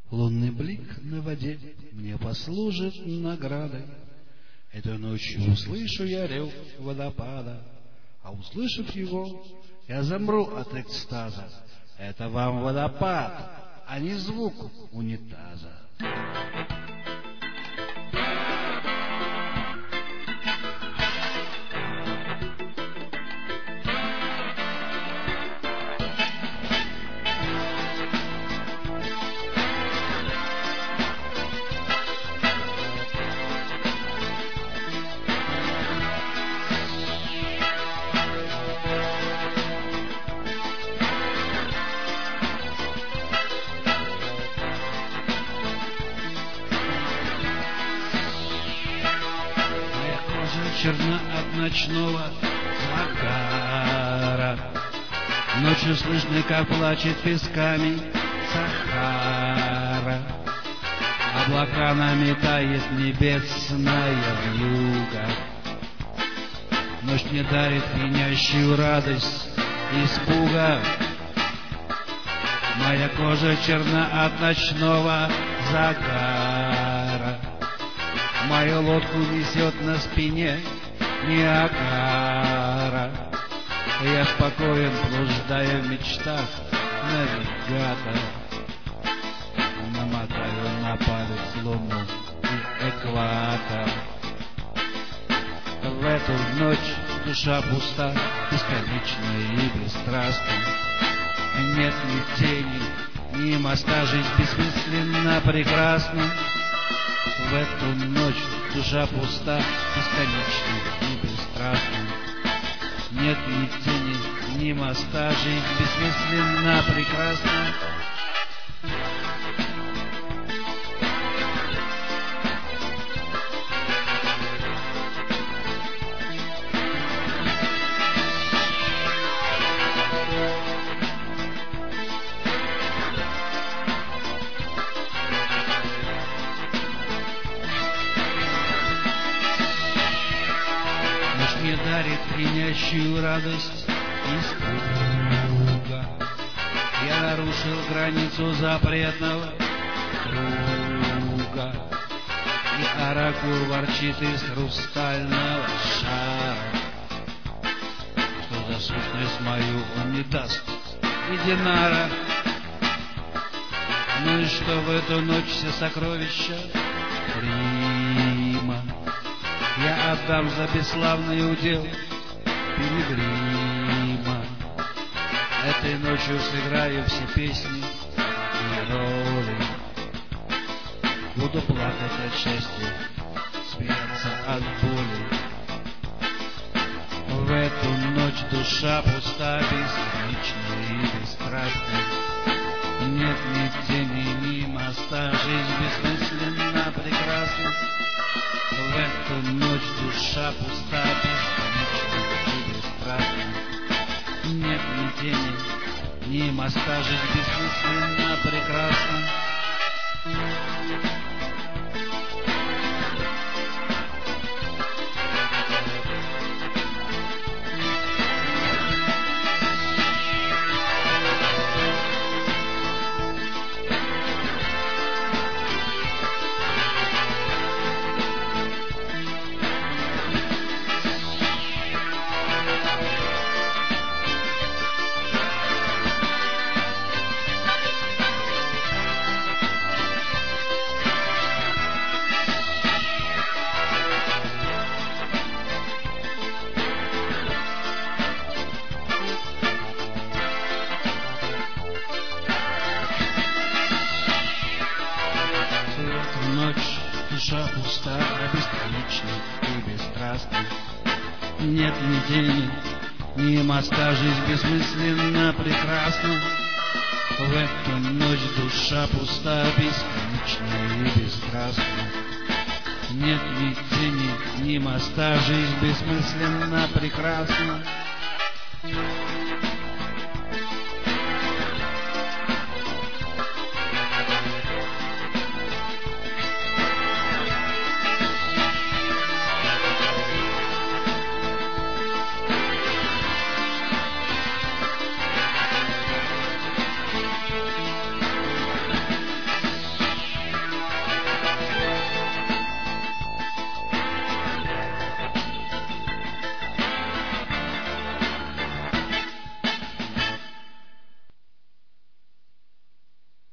Лунный блик на воде мне послужит наградой. Этой ночью услышу я рев водопада, а услышав его, я замру от экстаза. Это вам водопад, а не звук унитаза. Черна от ночного загара, ночью слышно, как плачет песками Сахара. Облака наметает небесная вьюга, ночь мне дарит пьянящую радость испуга. Моя кожа черна от ночного загара, мою лодку несет на спине Ниагара. Я спокоен, блуждая в мечтах навигатор. Намотаю на палец луну и экватор. В эту ночь душа пуста, бесконечна и бесстрастна. Нет ни тени, ни моста, жить бессмысленно прекрасно. В эту ночь душа пуста, бесконечна и бесстрастна. Нет ни тени, ни моста, жизнь бессмысленно прекрасна. Мне дарит пьянящую радость испуга. Я нарушил границу запретного круга, и оракул ворчит из хрустального шара, что за сущность мою он не даст и динара. Ну и что в эту ночь все сокровища Рима я отдам за бесславный удел пилигрима. Этой ночью сыграю все песни и роли. Буду плакать от счастья, смеяться от боли. В эту ночь душа пуста, бесконечна и бесстрастна. Нет ни тени, ни моста, жизнь бессмысленно прекрасна. В эту ночь душа пуста, бесконечна и бесстрастна. Нет ни тени, ни моста, жизнь бессмысленно прекрасна. Ночь, душа пуста, бесконечна и бесстрастна. Нет ни тени, ни моста, жизнь бессмысленно прекрасна. В эту ночь душа пуста, бесконечна и бесстрастна. Нет ни тени, ни моста, жизнь бессмысленно прекрасна.